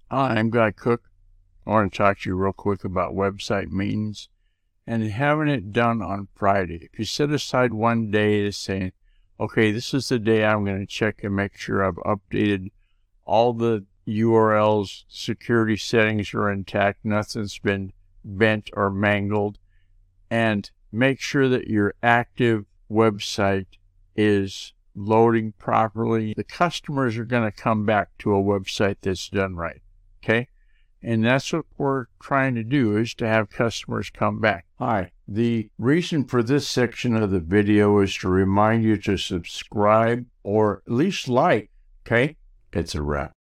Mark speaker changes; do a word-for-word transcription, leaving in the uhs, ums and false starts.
Speaker 1: Hi, I'm Guy Cook. I want to talk to you real quick about website maintenance and having it done on Friday. If you set aside one day to say, okay, this is the day I'm going to check and make sure I've updated all the U R Ls, security settings are intact, nothing's been bent or mangled, and make sure that your active website is loading properly. The customers are going to come back to a website that's done right. Okay? And that's what we're trying to do, is to have customers come back. Hi. The reason for this section of the video is to remind you to subscribe or at least like. Okay? It's a wrap.